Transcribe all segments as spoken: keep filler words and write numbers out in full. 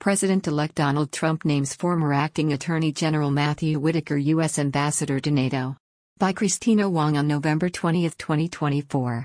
President-elect Donald Trump names former Acting Attorney General Matthew Whitaker U S Ambassador to NATO. By Christina Wong on November twentieth, twenty twenty-four.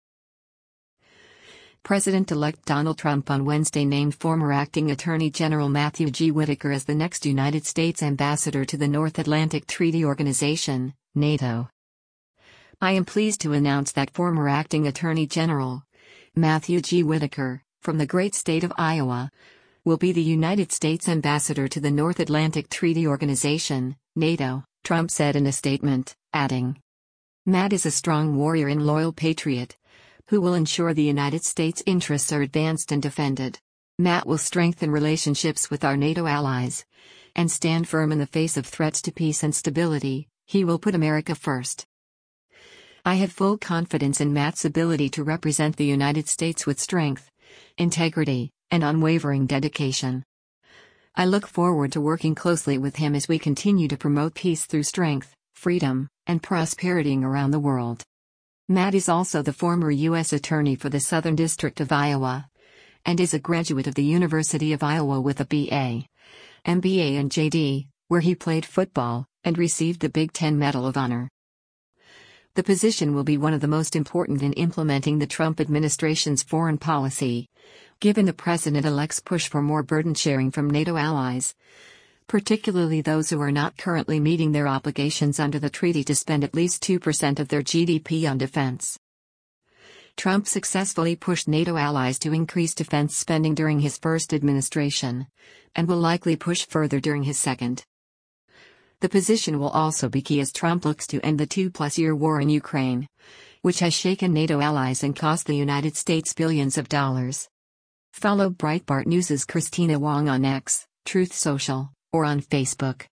President-elect Donald Trump on Wednesday named former Acting Attorney General Matthew G. Whitaker as the next United States Ambassador to the North Atlantic Treaty Organization, NATO. I am pleased to announce that former Acting Attorney General Matthew G. Whitaker, from the great state of Iowa, will be the United States Ambassador to the North Atlantic Treaty Organization, NATO, Trump said in a statement, adding, "Matt is a strong warrior and loyal patriot, who will ensure the United States' interests are advanced and defended. Matt will strengthen relationships with our NATO allies and stand firm in the face of threats to peace and stability. He will put America first. I have full confidence in Matt's ability to represent the United States with strength, integrity, and unwavering dedication. I look forward to working closely with him as we continue to promote peace through strength, freedom, and prosperity around the world." Matt is also the former U S Attorney for the Southern District of Iowa, and is a graduate of the University of Iowa with a B A, M B A and J D, where he played football, and received the Big Ten Medal of Honor. The position will be one of the most important in implementing the Trump administration's foreign policy, given the president-elect's push for more burden sharing from NATO allies, particularly those who are not currently meeting their obligations under the treaty to spend at least two percent of their G D P on defense. Trump successfully pushed NATO allies to increase defense spending during his first administration, and will likely push further during his second. The position will also be key as Trump looks to end the two-plus-year war in Ukraine, which has shaken NATO allies and cost the United States billions of dollars. Follow Breitbart News' Christina Wong on X, Truth Social, or on Facebook.